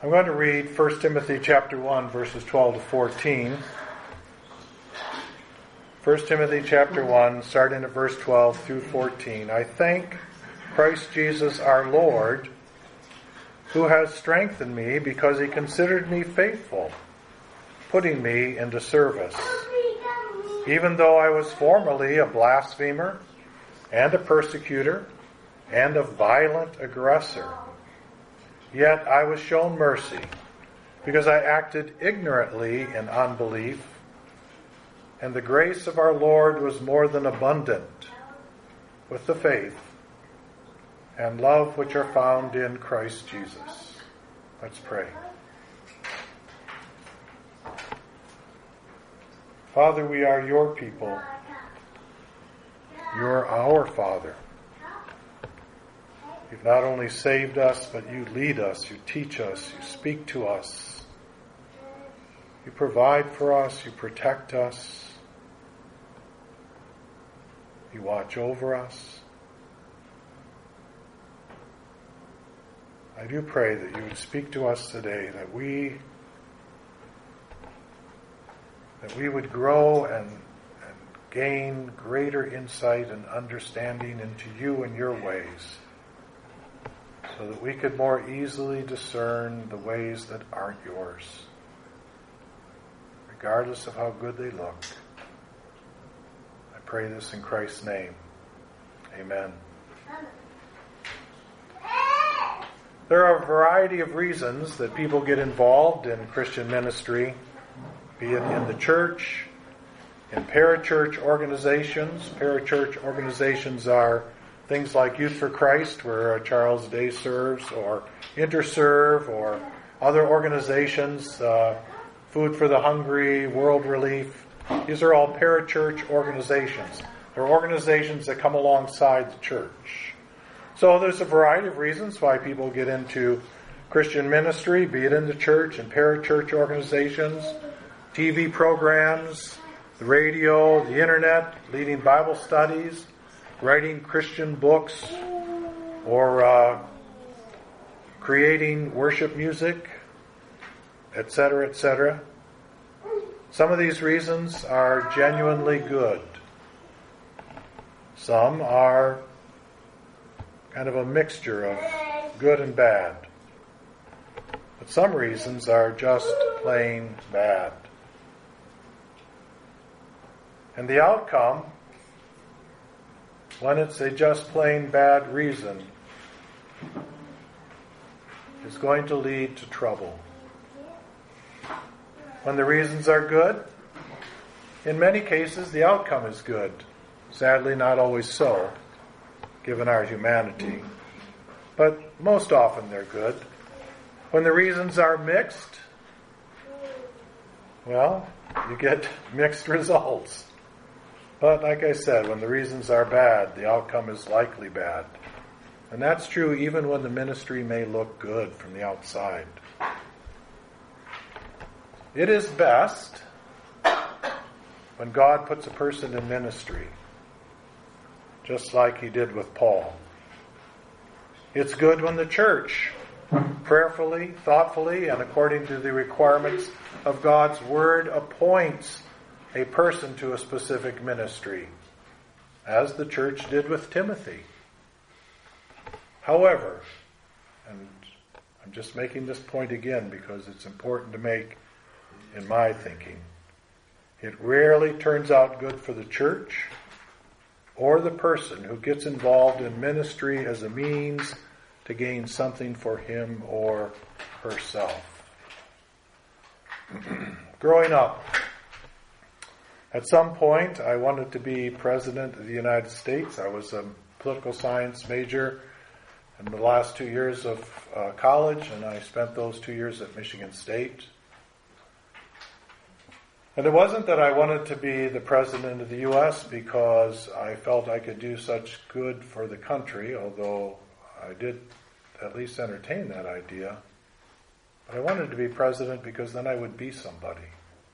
I'm going to read 1 Timothy chapter 1, verses 12 to 14. 1 Timothy chapter 1, starting at verse 12 through 14. I thank Christ Jesus our Lord, who has strengthened me because he considered me faithful, putting me into service. Even though I was formerly a blasphemer and a persecutor and a violent aggressor, yet I was shown mercy because I acted ignorantly in unbelief, and the grace of our Lord was more than abundant with the faith and love which are found in Christ Jesus. Let's pray. Father, we are your people. You're our Father. You've not only saved us, but you lead us, you teach us, you speak to us. You provide for us, you protect us. You watch over us. I do pray that you would speak to us today, that we would grow and gain greater insight and understanding into you and your ways, so that we could more easily discern the ways that aren't yours, regardless of how good they look. I pray this in Christ's name. Amen. There are a variety of reasons that people get involved in Christian ministry, be it in the church, in parachurch organizations. Parachurch organizations are things like Youth for Christ, where Charles Day serves, or InterServe, or other organizations, Food for the Hungry, World Relief. These are all parachurch organizations. They're organizations that come alongside the church. So there's a variety of reasons why people get into Christian ministry, be it in the church and parachurch organizations, TV programs, the radio, the internet, leading Bible studies, writing Christian books, or creating worship music, etc., etc. Some of these reasons are genuinely good. Some are kind of a mixture of good and bad. But some reasons are just plain bad. And the outcome, when it's a just plain bad reason, is going to lead to trouble. When the reasons are good, in many cases the outcome is good. Sadly, not always so, given our humanity. But most often they're good. When the reasons are mixed, well, you get mixed results. But like I said, when the reasons are bad, the outcome is likely bad. And that's true even when the ministry may look good from the outside. It is best when God puts a person in ministry, just like he did with Paul. It's good when the church, prayerfully, thoughtfully, and according to the requirements of God's Word, appoints a person to a specific ministry, as the church did with Timothy. However, and I'm just making this point again because it's important to make in my thinking, it rarely turns out good for the church or the person who gets involved in ministry as a means to gain something for him or herself. Growing up, at some point, I wanted to be President of the United States. I was a political science major in the last 2 years of college, and I spent those 2 years at Michigan State. And it wasn't that I wanted to be the President of the U.S. because I felt I could do such good for the country, although I did at least entertain that idea. But I wanted to be President because then I would be somebody.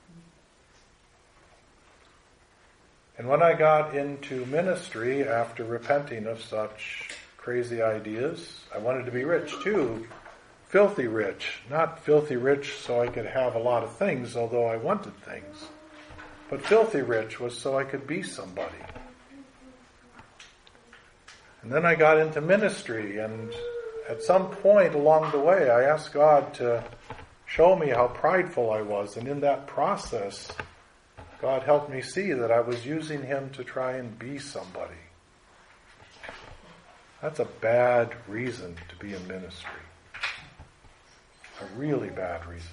And when I got into ministry after repenting of such crazy ideas, I wanted to be rich too, filthy rich. Not filthy rich so I could have a lot of things, although I wanted things. But filthy rich was so I could be somebody. And then I got into ministry, and at some point along the way, I asked God to show me how prideful I was. And in that process, God helped me see that I was using Him to try and be somebody. That's a bad reason to be in ministry. A really bad reason.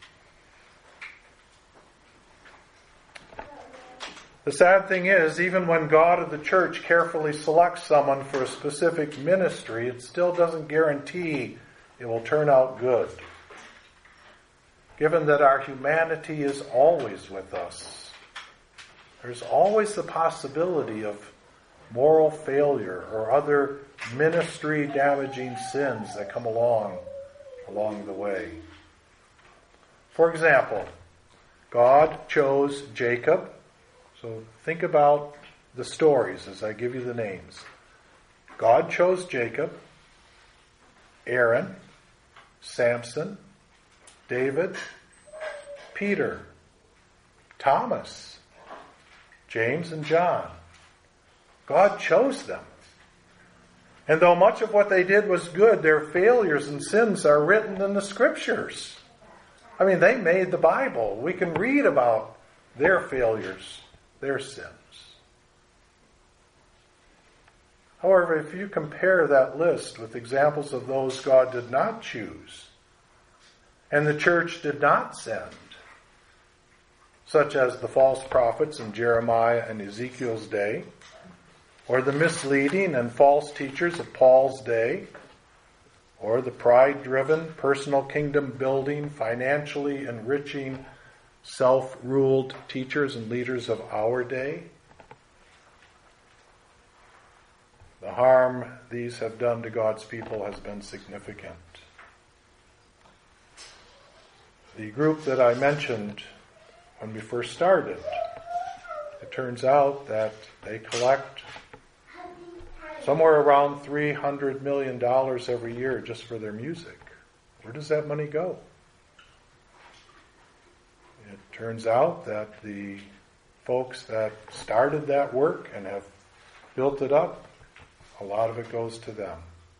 The sad thing is, even when God of the church carefully selects someone for a specific ministry, it still doesn't guarantee it will turn out good. Given that our humanity is always with us, there's always the possibility of moral failure or other ministry-damaging sins that come along the way. For example, God chose Jacob. So think about the stories as I give you the names. God chose Jacob, Aaron, Samson, David, Peter, Thomas, James, and John. God chose them. And though much of what they did was good, their failures and sins are written in the Scriptures. I mean, they made the Bible. We can read about their failures, their sins. However, if you compare that list with examples of those God did not choose and the church did not send, such as the false prophets in Jeremiah and Ezekiel's day, or the misleading and false teachers of Paul's day, or the pride-driven, personal kingdom-building, financially enriching, self-ruled teachers and leaders of our day, the harm these have done to God's people has been significant. The group that I mentioned when we first started, it turns out that they collect somewhere around $300 million every year just for their music. Where does that money go? It turns out that the folks that started that work and have built it up, a lot of it goes to them.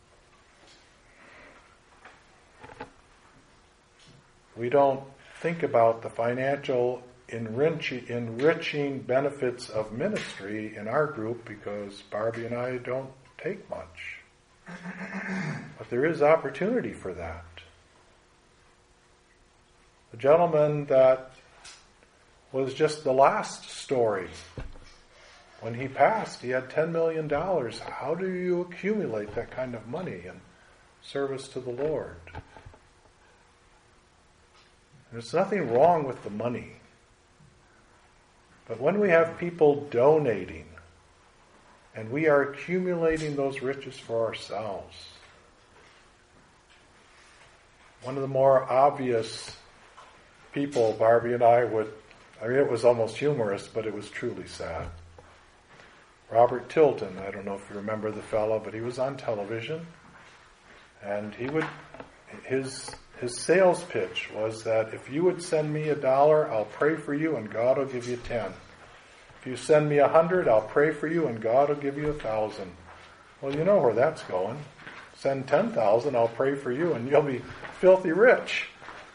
We don't think about the financial enriching benefits of ministry in our group because Barbie and I don't take much. But there is opportunity for that. The gentleman that was just the last story, when he passed, he had $10 million. How do you accumulate that kind of money in service to the Lord? There's nothing wrong with the money. But when we have people donating, and we are accumulating those riches for ourselves, one of the more obvious people Barbie and I it was almost humorous, but it was truly sad. Robert Tilton, I don't know if you remember the fellow, but he was on television, and his sales pitch was that if you would send me $1, I'll pray for you and God will give you 10. If you send me 100, I'll pray for you and God will give you 1,000. Well, you know where that's going. Send 10,000, I'll pray for you and you'll be filthy rich.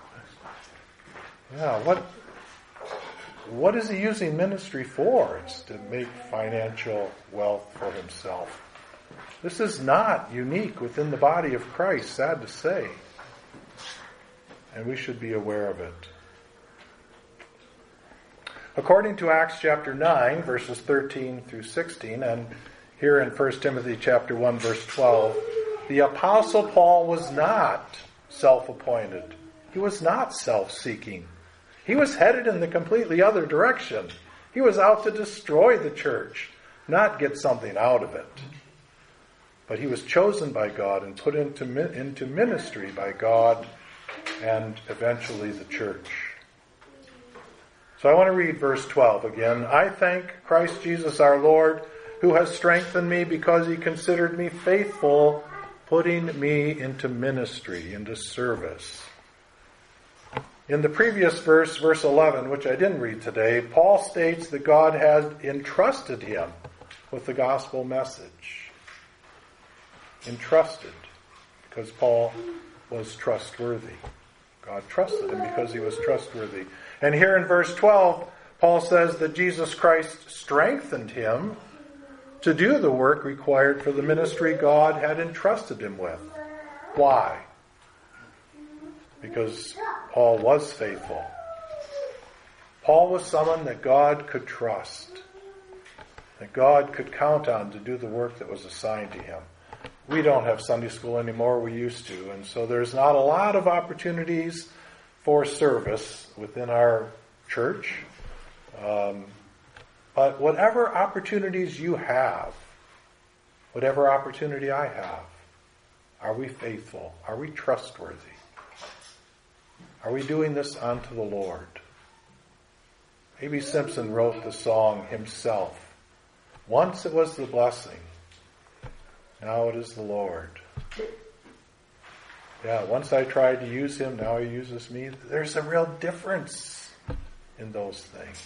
Yeah, what is he using ministry for? It's to make financial wealth for himself. This is not unique within the body of Christ, sad to say. And we should be aware of it. According to Acts chapter 9, verses 13 through 16, and here in 1 Timothy chapter 1, verse 12, the Apostle Paul was not self-appointed. He was not self-seeking. He was headed in the completely other direction. He was out to destroy the church, not get something out of it. But he was chosen by God and put into ministry by God and eventually the church. So I want to read verse 12 again. I thank Christ Jesus our Lord, who has strengthened me because he considered me faithful putting me into ministry, into service. In the previous verse, verse 11, which I didn't read today, Paul states that God had entrusted him with the gospel message. Entrusted, because Paul was trustworthy. God trusted him because he was trustworthy. And here in verse 12, Paul says that Jesus Christ strengthened him to do the work required for the ministry God had entrusted him with. Why? Because Paul was faithful. Paul was someone that God could trust, that God could count on to do the work that was assigned to him. We don't have Sunday school anymore. We used to. And so there's not a lot of opportunities for service within our church. But whatever opportunities you have, whatever opportunity I have, are we faithful? Are we trustworthy? Are we doing this unto the Lord? A.B. Simpson wrote the song himself. Once it was the blessing, now it is the Lord. Yeah, once I tried to use him, now he uses me. There's a real difference in those things.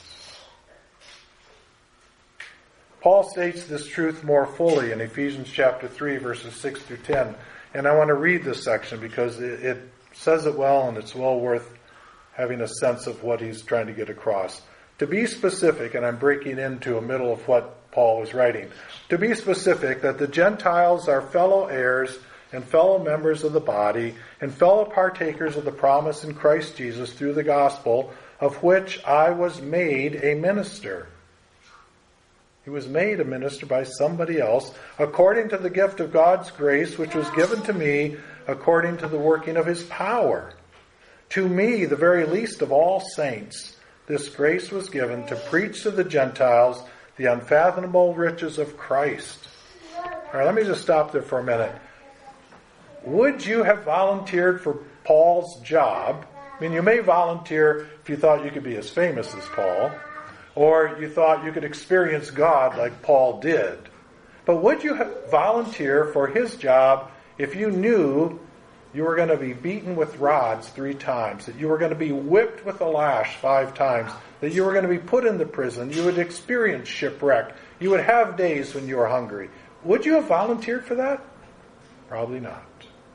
Paul states this truth more fully in Ephesians chapter 3, verses 6 through 10. And I want to read this section because it says it well, and it's well worth having a sense of what he's trying to get across. To be specific, and I'm breaking into a middle of what Paul was writing. To be specific, that the Gentiles are fellow heirs and fellow members of the body and fellow partakers of the promise in Christ Jesus through the gospel, of which I was made a minister. He was made a minister by somebody else, according to the gift of God's grace, which was given to me according to the working of his power. To me, the very least of all saints, this grace was given to preach to the Gentiles the unfathomable riches of Christ. All right, let me just stop there for a minute. Would you have volunteered for Paul's job? I mean, you may volunteer if you thought you could be as famous as Paul, or you thought you could experience God like Paul did. But would you volunteer for his job if you knew you were going to be beaten with rods 3 times, that you were going to be whipped with a lash 5 times, that you were going to be put into prison, you would experience shipwreck, you would have days when you were hungry? Would you have volunteered for that? Probably not.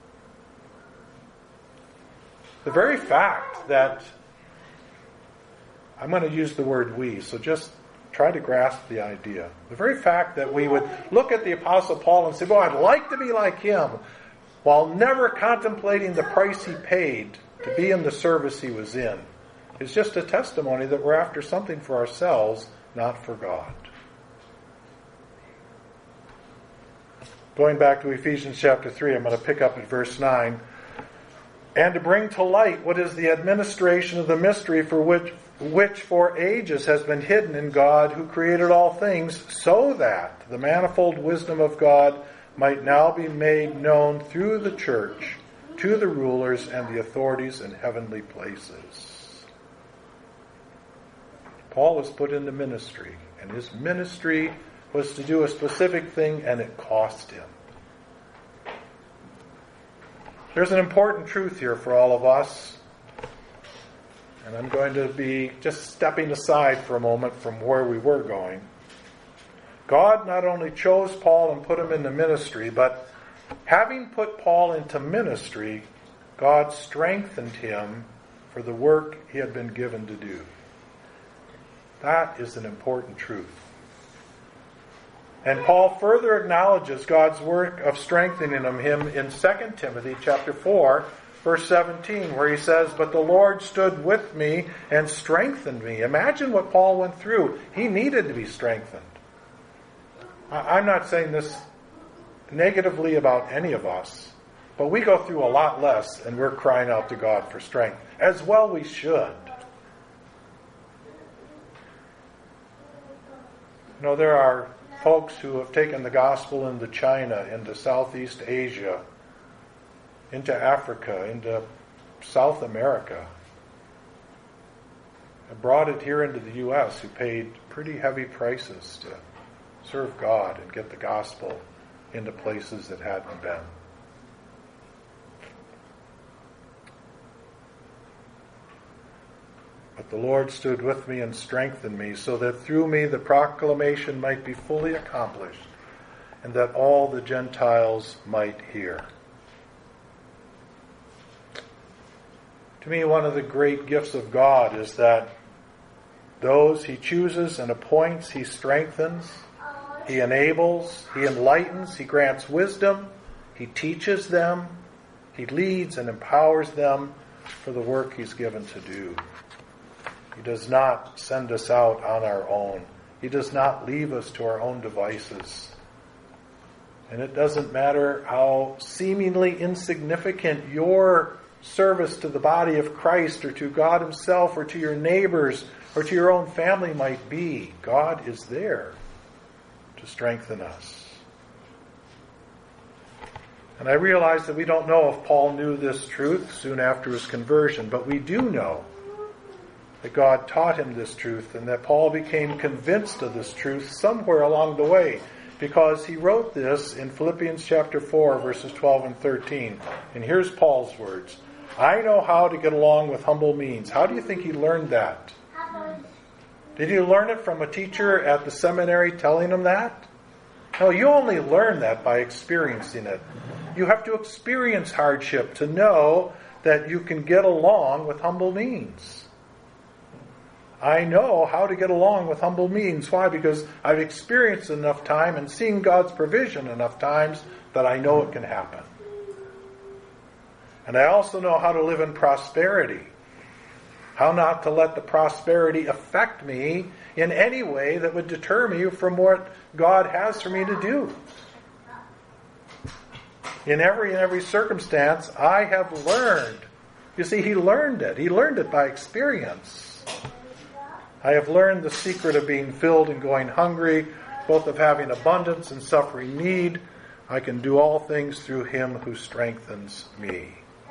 The very fact that, I'm going to use the word we, so just try to grasp the idea. The very fact that we would look at the Apostle Paul and say, well, I'd like to be like him, while never contemplating the price he paid to be in the service he was in, is just a testimony that we're after something for ourselves, not for God. Going back to Ephesians chapter 3, I'm going to pick up at verse 9. And to bring to light what is the administration of the mystery for which for ages has been hidden in God who created all things, so that the manifold wisdom of God might now be made known through the church to the rulers and the authorities in heavenly places. Paul was put into ministry, and his ministry was to do a specific thing, and it cost him. There's an important truth here for all of us, and I'm going to be just stepping aside for a moment from where we were going. God not only chose Paul and put him into ministry, but having put Paul into ministry, God strengthened him for the work he had been given to do. That is an important truth. And Paul further acknowledges God's work of strengthening him in 2 Timothy chapter 4, verse 17, where he says, "But the Lord stood with me and strengthened me." Imagine what Paul went through. He needed to be strengthened. I'm not saying this negatively about any of us, but we go through a lot less and we're crying out to God for strength. As well we should. You know, there are folks who have taken the gospel into China, into Southeast Asia, into Africa, into South America, and brought it here into the U.S., who paid pretty heavy prices to serve God and get the gospel into places that hadn't been. But the Lord stood with me and strengthened me, so that through me the proclamation might be fully accomplished, and that all the Gentiles might hear. To me, one of the great gifts of God is that those He chooses and appoints, He strengthens, He enables, He enlightens, He grants wisdom, He teaches them, He leads and empowers them for the work He's given to do. He does not send us out on our own. He does not leave us to our own devices. And it doesn't matter how seemingly insignificant your service to the body of Christ or to God Himself or to your neighbors or to your own family might be. God is there to strengthen us. And I realize that we don't know if Paul knew this truth soon after his conversion, but we do know that God taught him this truth and that Paul became convinced of this truth somewhere along the way, because he wrote this in Philippians chapter 4, verses 12 and 13. And here's Paul's words. I know how to get along with humble means. How do you think he learned that? Did he learn it from a teacher at the seminary telling him that? No, you only learn that by experiencing it. You have to experience hardship to know that you can get along with humble means. I know how to get along with humble means. Why? Because I've experienced enough time and seen God's provision enough times that I know it can happen. And I also know how to live in prosperity. How not to let the prosperity affect me in any way that would deter me from what God has for me to do. In every circumstance, I have learned. You see, he learned it. He learned it by experience. I have learned the secret of being filled and going hungry, both of having abundance and suffering need. I can do all things through Him who strengthens me.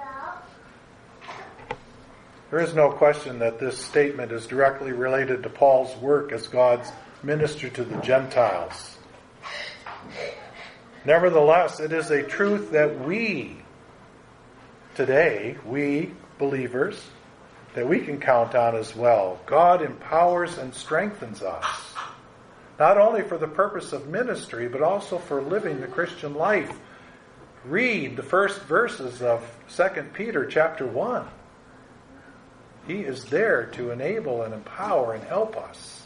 There is no question that this statement is directly related to Paul's work as God's minister to the Gentiles. Nevertheless, it is a truth that we, today, we believers, that we can count on as well. God empowers and strengthens us, not only for the purpose of ministry, but also for living the Christian life. Read the first verses of 2 Peter chapter 1. He is there to enable and empower and help us.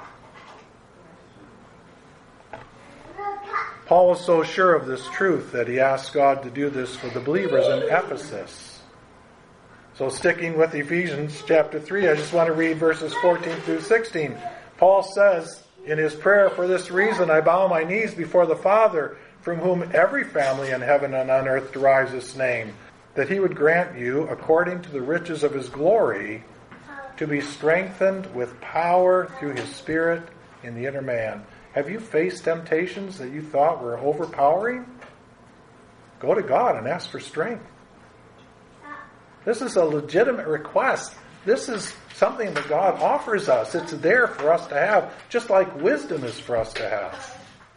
Paul was so sure of this truth that he asked God to do this for the believers in Ephesus. So sticking with Ephesians chapter 3, I just want to read verses 14 through 16. Paul says in his prayer, for this reason I bow my knees before the Father, from whom every family in heaven and on earth derives its name, that He would grant you, according to the riches of His glory, to be strengthened with power through His Spirit in the inner man. Have you faced temptations that you thought were overpowering? Go to God and ask for strength. This is a legitimate request. This is something that God offers us. It's there for us to have, just like wisdom is for us to have.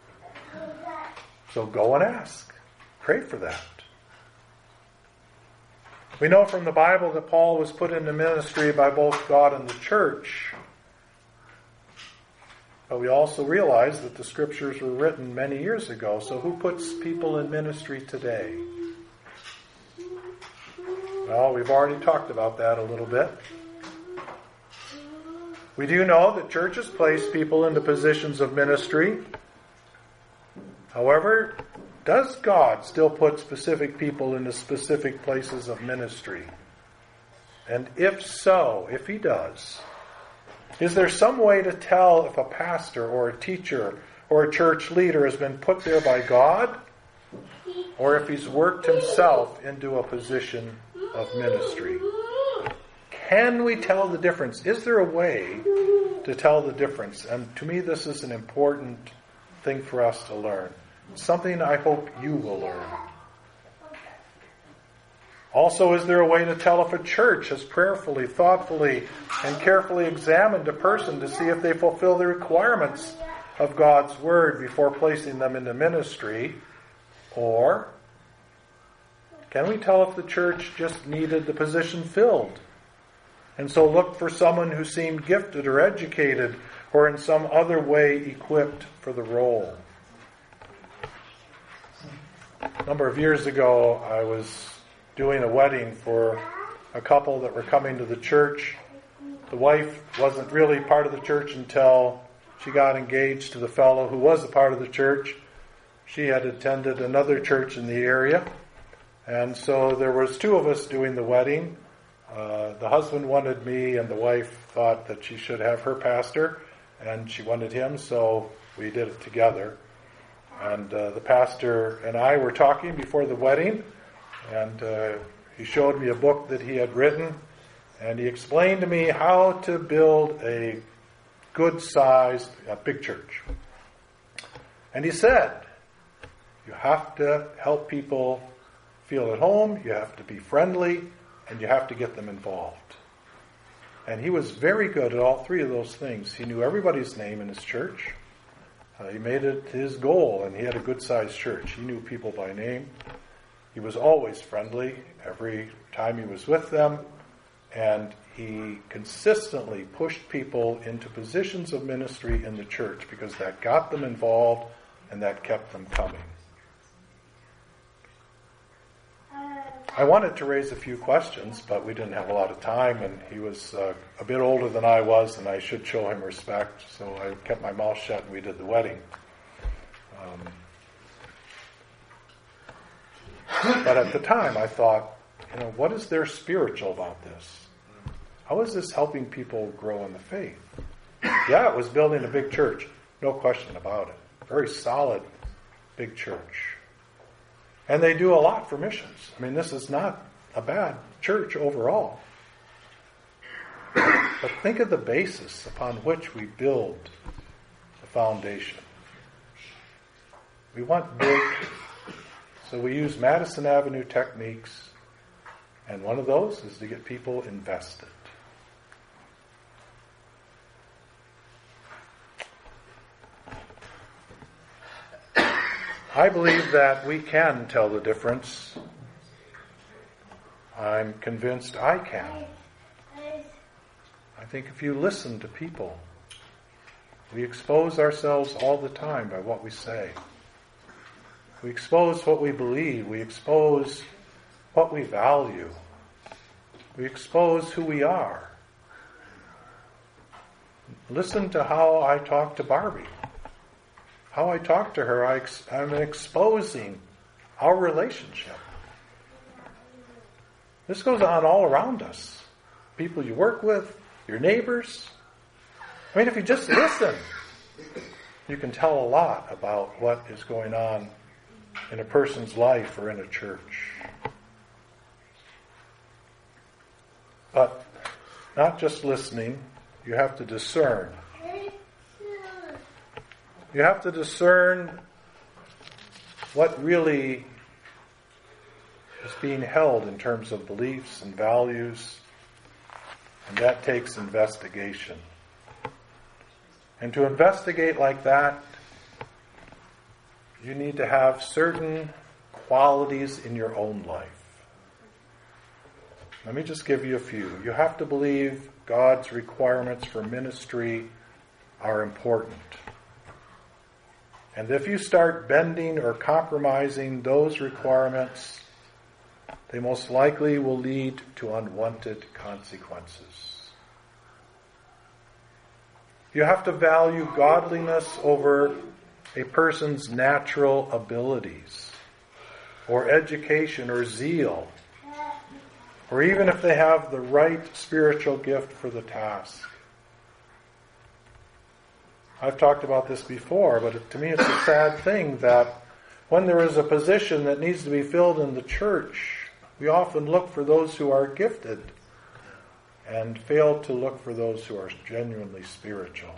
So go and ask. Pray for that. We know from the Bible that Paul was put into ministry by both God and the church. But we also realize that the Scriptures were written many years ago. So who puts people in ministry today? Well, we've already talked about that a little bit. We do know that churches place people into positions of ministry. However, does God still put specific people into specific places of ministry? And if so, if He does, is there some way to tell if a pastor or a teacher or a church leader has been put there by God, or if he's worked himself into a position of ministry? Can we tell the difference? Is there a way to tell the difference? And to me, this is an important thing for us to learn. Something I hope you will learn. Also, is there a way to tell if a church has prayerfully, thoughtfully, and carefully examined a person to see if they fulfill the requirements of God's Word before placing them into ministry? Or can we tell if the church just needed the position filled And so looked for someone who seemed gifted or educated or in some other way equipped for the role. A number of years ago, I was doing a wedding for a couple that were coming to the church. The wife wasn't really part of the church until she got engaged to the fellow who was a part of the church. She had attended another church in the area. And so there was two of us doing the wedding. The husband wanted me, and the wife thought that she should have her pastor, and she wanted him, so we did it together. And the pastor and I were talking before the wedding, and he showed me a book that he had written, and he explained to me how to build a good-sized, big church. And he said, you have to help people feel at home, you have to be friendly, and you have to get them involved. And he was very good at all three of those things. He knew everybody's name in his church. He made it his goal, and he had a good-sized church. He knew people by name. He was always friendly every time he was with them, and he consistently pushed people into positions of ministry in the church because that got them involved and that kept them coming. I wanted to raise a few questions, but we didn't have a lot of time, and he was a bit older than I was, and I should show him respect, so I kept my mouth shut and we did the wedding. But at the time I thought, what is there spiritual about this? How is this helping people grow in the faith? Yeah, it was building a big church, no question about it. Very solid, big church. And they do a lot for missions. I mean, this is not a bad church overall. But think of the basis upon which we build the foundation. We want big, so we use Madison Avenue techniques, and one of those is to get people invested. I believe that we can tell the difference. I'm convinced I can. I think if you listen to people, we expose ourselves all the time by what we say. We expose what we believe. We expose what we value. We expose who we are. Listen to how I talk to Barbie. How I talk to her, I'm exposing our relationship. This goes on all around us. People you work with, your neighbors. I mean, if you just listen, you can tell a lot about what is going on in a person's life or in a church. But not just listening, you have to discern. You have to discern what really is being held in terms of beliefs and values, and that takes investigation. And to investigate like that, you need to have certain qualities in your own life. Let me just give you a few. You have to believe God's requirements for ministry are important. And if you start bending or compromising those requirements, they most likely will lead to unwanted consequences. You have to value godliness over a person's natural abilities, or education or zeal, or even if they have the right spiritual gift for the task. I've talked about this before, but to me it's a sad thing that when there is a position that needs to be filled in the church, we often look for those who are gifted and fail to look for those who are genuinely spiritual.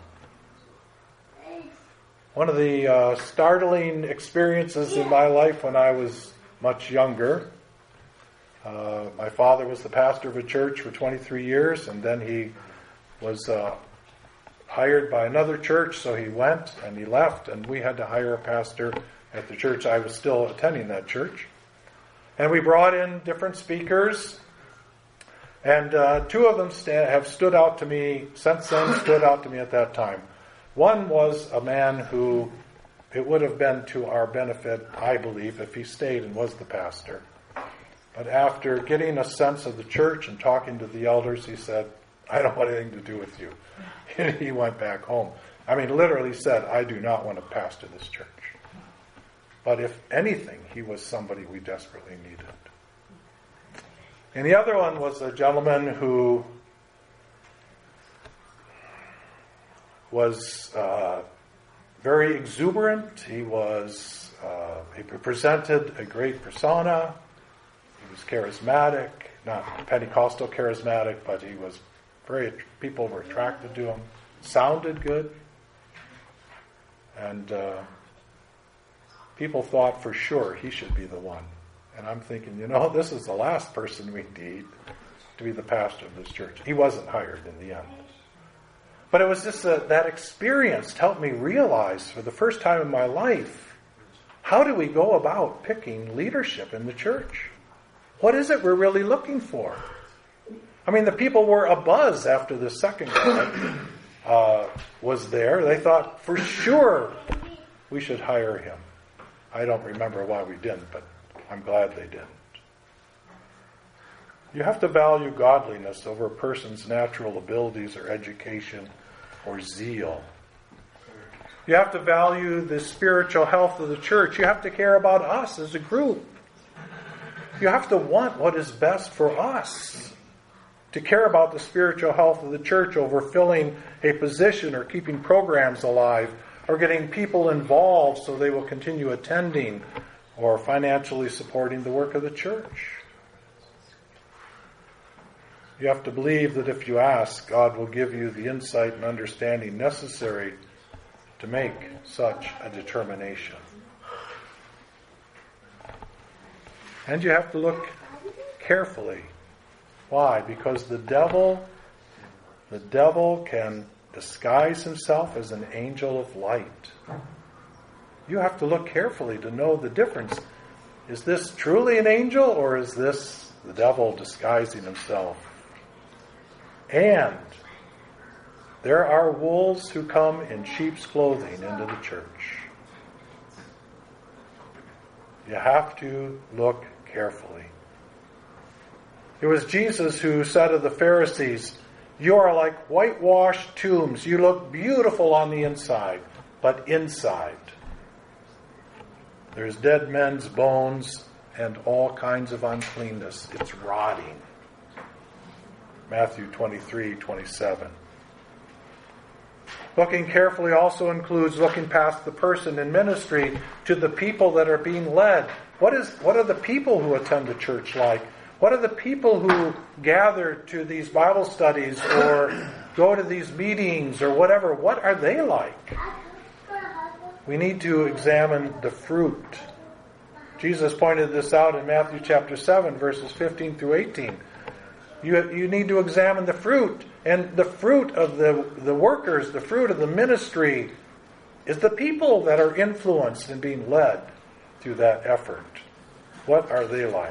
One of the startling experiences in my life when I was much younger, my father was the pastor of a church for 23 years, and then he was hired by another church, so he went and he left, and we had to hire a pastor at the church. I was still attending that church. And we brought in different speakers, And two of them have stood out to me since then, stood out to me at that time. One was a man who, it would have been to our benefit, I believe, if he stayed and was the pastor. But after getting a sense of the church and talking to the elders, he said, I don't want anything to do with you. And he went back home. I mean, literally said, I do not want to pastor this church. But if anything, he was somebody we desperately needed. And the other one was a gentleman who was very exuberant. He presented a great persona. He was charismatic, not Pentecostal charismatic, but he was people were attracted to him. Sounded good. And people thought for sure he should be the one. And I'm thinking, this is the last person we need to be the pastor of this church. He wasn't hired in the end. But it was just that experience helped me realize for the first time in my life, how do we go about picking leadership in the church? What is it we're really looking for? I mean, the people were abuzz after the second guy was there. They thought for sure we should hire him. I don't remember why we didn't, but I'm glad they didn't. You have to value godliness over a person's natural abilities or education or zeal. You have to value the spiritual health of the church. You have to care about us as a group. You have to want what is best for us. To care about the spiritual health of the church over filling a position or keeping programs alive or getting people involved so they will continue attending or financially supporting the work of the church. You have to believe that if you ask, God will give you the insight and understanding necessary to make such a determination. And you have to look carefully. Why? Because the devil can disguise himself as an angel of light. You have to look carefully to know the difference. Is this truly an angel, or is this the devil disguising himself? And there are wolves who come in sheep's clothing into the church. You have to look carefully. It was Jesus who said of the Pharisees, "You are like whitewashed tombs. You look beautiful on the inside, but inside there's dead men's bones and all kinds of uncleanness. It's rotting." Matthew 23:27. Looking carefully also includes looking past the person in ministry to the people that are being led. What are the people who attend the church like? What are the people who gather to these Bible studies or go to these meetings or whatever? What are they like? We need to examine the fruit. Jesus pointed this out in Matthew chapter 7, verses 15 through 18. You need to examine the fruit. And the fruit of the workers, the fruit of the ministry, is the people that are influenced and being led through that effort. What are they like?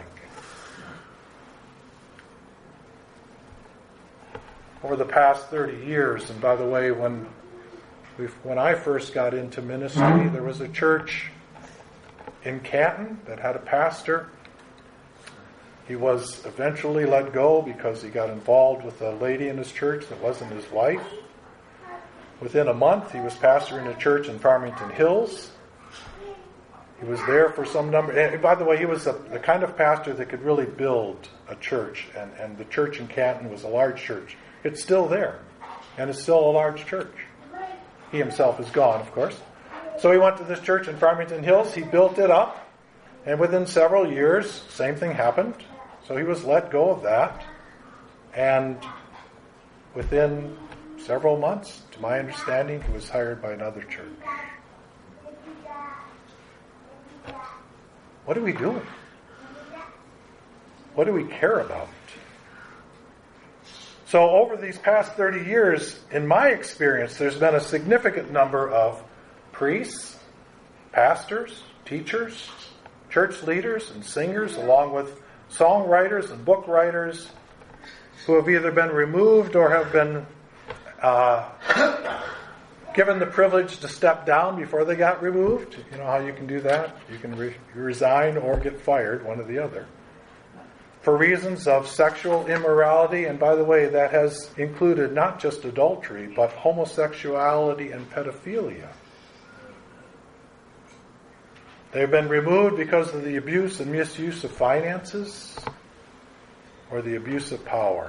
Over the past 30 years, and by the way, when I first got into ministry, there was a church in Canton that had a pastor. He was eventually let go because he got involved with a lady in his church that wasn't his wife. Within a month, he was pastoring a church in Farmington Hills. He was there for some number. And by the way, he was the kind of pastor that could really build a church. And the church in Canton was a large church. It's still there. And it's still a large church. He himself is gone, of course. So he went to this church in Farmington Hills. He built it up. And within several years, same thing happened. So he was let go of that. And within several months, to my understanding, he was hired by another church. What are we doing? What do we care about? So over these past 30 years, in my experience, there's been a significant number of priests, pastors, teachers, church leaders, and singers, along with songwriters and book writers, who have either been removed or have been given the privilege to step down before they got removed. You know how you can do that? You can resign or get fired, one or the other. For reasons of sexual immorality, and by the way, that has included not just adultery, but homosexuality and pedophilia. They've been removed because of the abuse and misuse of finances or the abuse of power.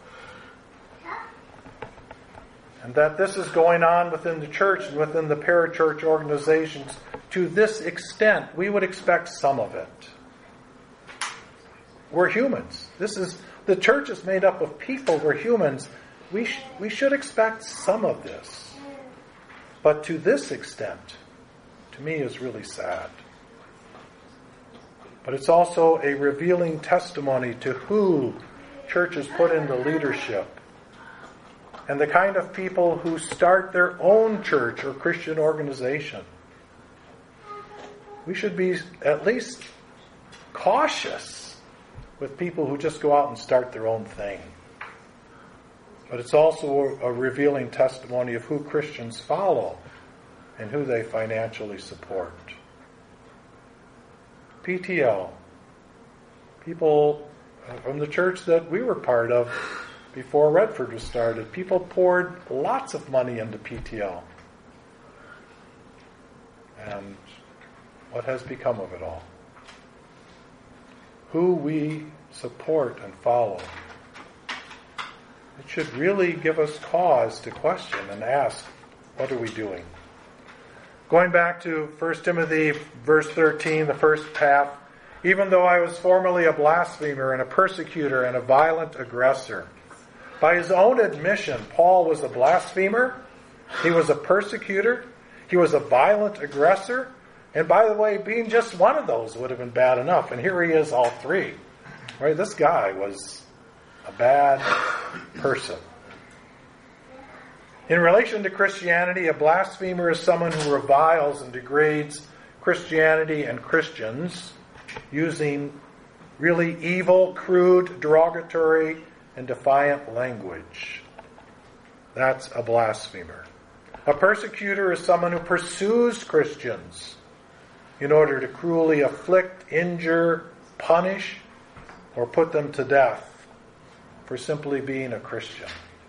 And that this is going on within the church and within the parachurch organizations to this extent, we would expect some of it. We're humans. The church is made up of people. We're humans. We should expect some of this. But to this extent, to me, is really sad. But it's also a revealing testimony to who churches put into leadership and the kind of people who start their own church or Christian organization. We should be at least cautious with people who just go out and start their own thing. But it's also a revealing testimony of who Christians follow and who they financially support. PTL. People from the church that we were part of before Redford was started, people poured lots of money into PTL. And what has become of it all? Who we support and follow. It should really give us cause to question and ask, what are we doing? Going back to 1 Timothy verse 13, the first half, even though I was formerly a blasphemer and a persecutor and a violent aggressor. By his own admission, Paul was a blasphemer, he was a persecutor, he was a violent aggressor, and by the way, being just one of those would have been bad enough. And here he is, all three. Right? This guy was a bad person. In relation to Christianity, a blasphemer is someone who reviles and degrades Christianity and Christians using really evil, crude, derogatory, and defiant language. That's a blasphemer. A persecutor is someone who pursues Christians in order to cruelly afflict, injure, punish, or put them to death for simply being a Christian.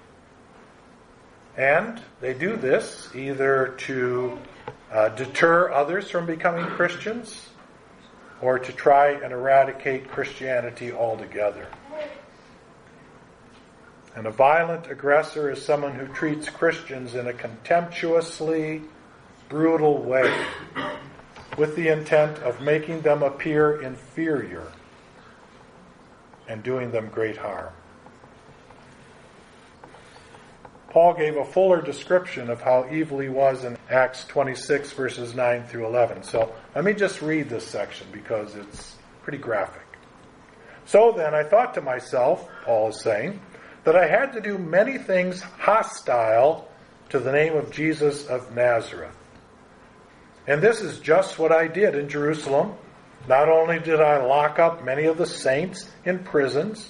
And they do this either to deter others from becoming Christians or to try and eradicate Christianity altogether. And a violent aggressor is someone who treats Christians in a contemptuously brutal way with the intent of making them appear inferior and doing them great harm. Paul gave a fuller description of how evil he was in Acts 26, verses 9 through 11. So let me just read this section because it's pretty graphic. So then I thought to myself, Paul is saying, that I had to do many things hostile to the name of Jesus of Nazareth. And this is just what I did in Jerusalem. Not only did I lock up many of the saints in prisons,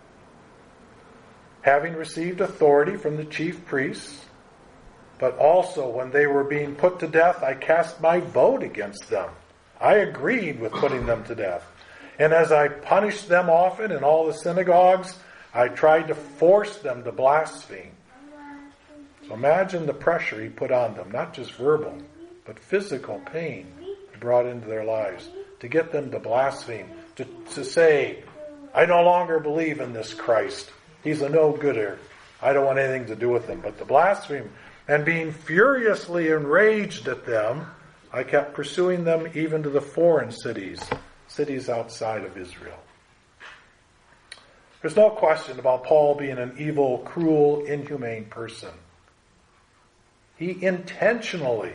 having received authority from the chief priests, but also when they were being put to death, I cast my vote against them. I agreed with putting them to death. And as I punished them often in all the synagogues, I tried to force them to blaspheme. So imagine the pressure he put on them, not just verbal, but physical pain he brought into their lives to get them to blaspheme, to say, I no longer believe in this Christ. He's a no-gooder. I don't want anything to do with him. But to blaspheme, and being furiously enraged at them, I kept pursuing them even to the foreign cities outside of Israel. There's no question about Paul being an evil, cruel, inhumane person. He intentionally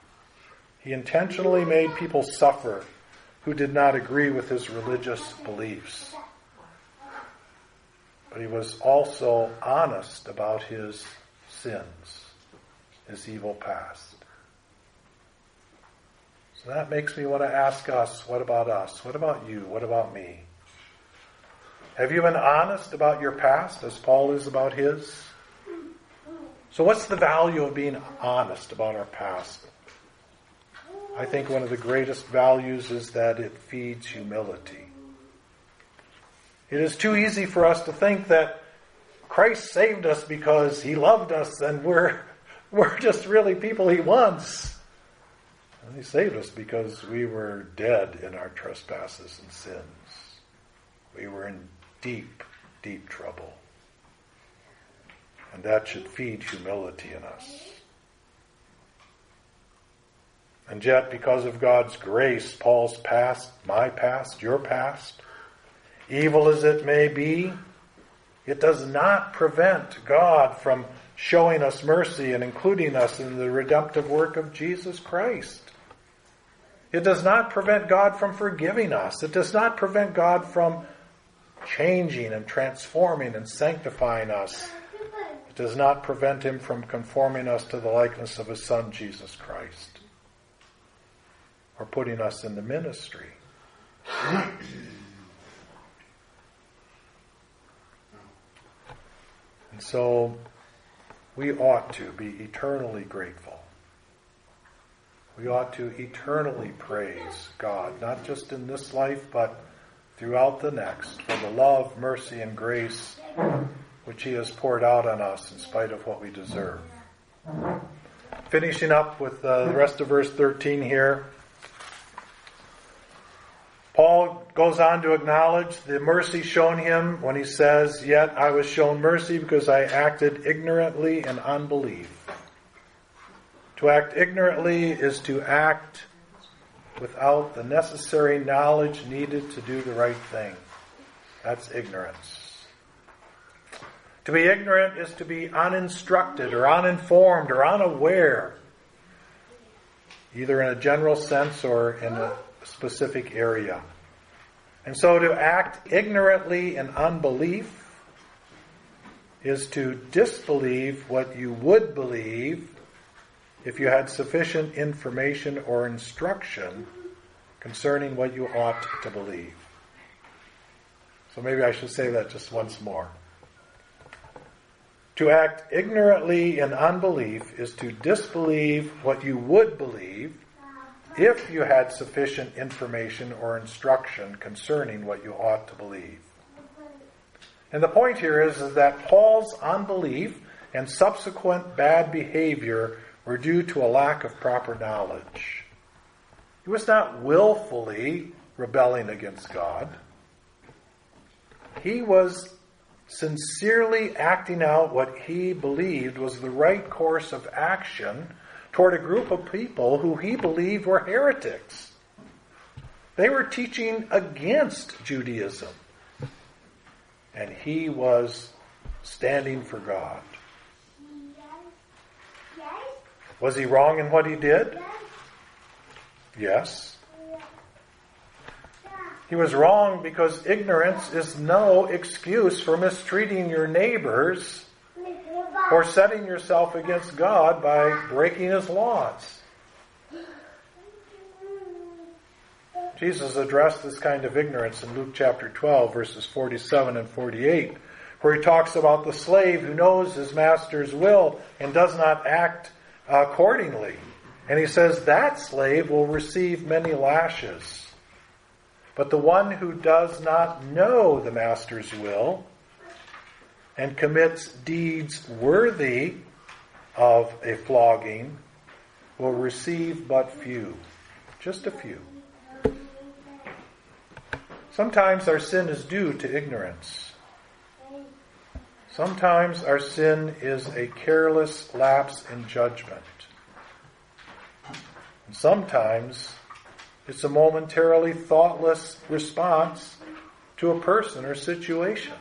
made people suffer who did not agree with his religious beliefs. But he was also honest about his sins, his evil past. So that makes me want to ask us, what about us? What about you? What about me? Have you been honest about your past as Paul is about his? So what's the value of being honest about our past? I think one of the greatest values is that it feeds humility. It is too easy for us to think that Christ saved us because He loved us and we're just really people He wants. And He saved us because we were dead in our trespasses and sins. We were in deep, deep trouble. And that should feed humility in us. And yet, because of God's grace, Paul's past, my past, your past, evil as it may be, it does not prevent God from showing us mercy and including us in the redemptive work of Jesus Christ. It does not prevent God from forgiving us. It does not prevent God from changing and transforming and sanctifying us. It does not prevent Him from conforming us to the likeness of His Son, Jesus Christ, or putting us in the ministry. And so we ought to be eternally grateful. We ought to eternally praise God, not just in this life, but throughout the next, for the love, mercy, and grace which He has poured out on us in spite of what we deserve. Finishing up with the rest of verse 13 here. Paul goes on to acknowledge the mercy shown him when he says, "Yet I was shown mercy because I acted ignorantly in unbelief." To act ignorantly is to act without the necessary knowledge needed to do the right thing. That's ignorance. To be ignorant is to be uninstructed or uninformed or unaware, either in a general sense or in a specific area. And so to act ignorantly in unbelief is to disbelieve what you would believe if you had sufficient information or instruction concerning what you ought to believe. So maybe I should say that just once more. To act ignorantly in unbelief is to disbelieve what you would believe if you had sufficient information or instruction concerning what you ought to believe. And the point here is that Paul's unbelief and subsequent bad behavior were due to a lack of proper knowledge. He was not willfully rebelling against God. He was sincerely acting out what he believed was the right course of action toward a group of people who he believed were heretics. They were teaching against Judaism. And he was standing for God. Was he wrong in what he did? Yes. He was wrong because ignorance is no excuse for mistreating your neighbors or setting yourself against God by breaking His laws. Jesus addressed this kind of ignorance in Luke chapter 12, verses 47 and 48, where He talks about the slave who knows his master's will and does not act accordingly. And He says that slave will receive many lashes. But the one who does not know the master's will and commits deeds worthy of a flogging will receive but few. Just a few. Sometimes our sin is due to ignorance. Sometimes our sin is a careless lapse in judgment. And sometimes it's a momentarily thoughtless response to a person or situation.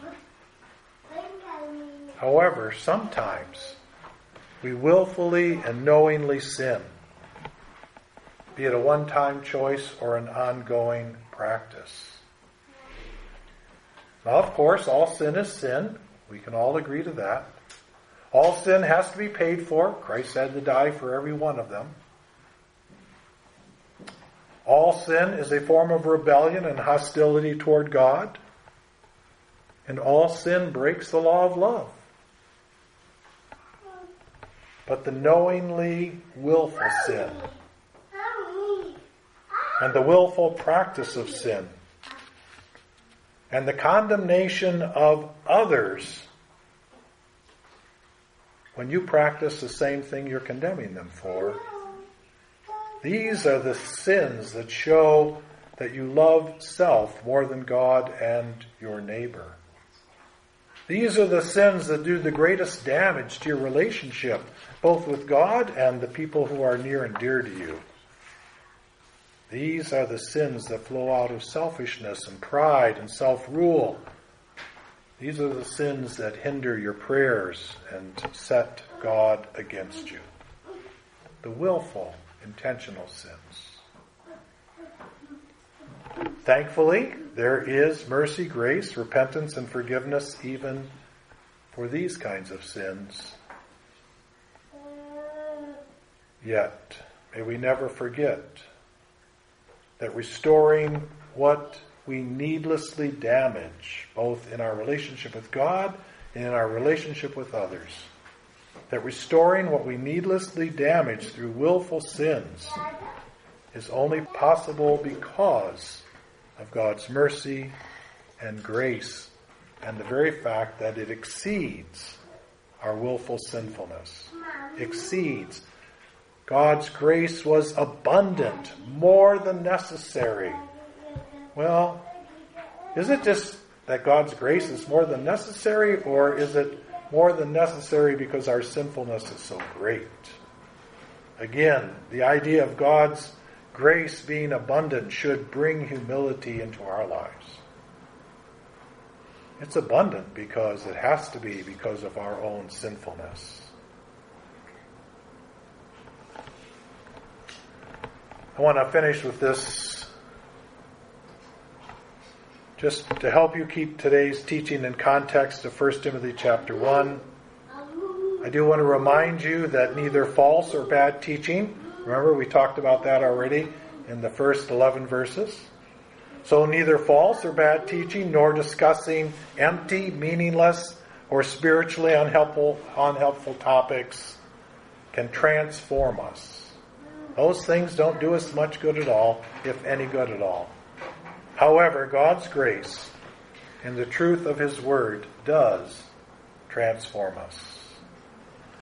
However, sometimes we willfully and knowingly sin, be it a one-time choice or an ongoing practice. Now, of course, all sin is sin. We can all agree to that. All sin has to be paid for. Christ had to die for every one of them. All sin is a form of rebellion and hostility toward God. And all sin breaks the law of love. But the knowingly willful sin and the willful practice of sin and the condemnation of others, when you practice the same thing you're condemning them for, these are the sins that show that you love self more than God and your neighbor. These are the sins that do the greatest damage to your relationship, both with God and the people who are near and dear to you. These are the sins that flow out of selfishness and pride and self-rule. These are the sins that hinder your prayers and set God against you. The willful, intentional sins. Thankfully, there is mercy, grace, repentance, and forgiveness even for these kinds of sins. Yet, may we never forget that restoring what we needlessly damage, both in our relationship with God and in our relationship with others, that restoring what we needlessly damage through willful sins is only possible because of God's mercy and grace and the very fact that it exceeds our willful sinfulness. Exceeds. God's grace was abundant, more than necessary. Well, is it just that God's grace is more than necessary, or is it more than necessary because our sinfulness is so great? Again, the idea of God's grace being abundant should bring humility into our lives. It's abundant because it has to be because of our own sinfulness. I want to finish with this just to help you keep today's teaching in context of 1 Timothy chapter 1. I do want to remind you that neither false or bad teaching, remember we talked about that already in the first 11 verses. So neither false or bad teaching, nor discussing empty, meaningless, or spiritually unhelpful topics can transform us. Those things don't do us much good at all, if any good at all. However, God's grace and the truth of His Word does transform us.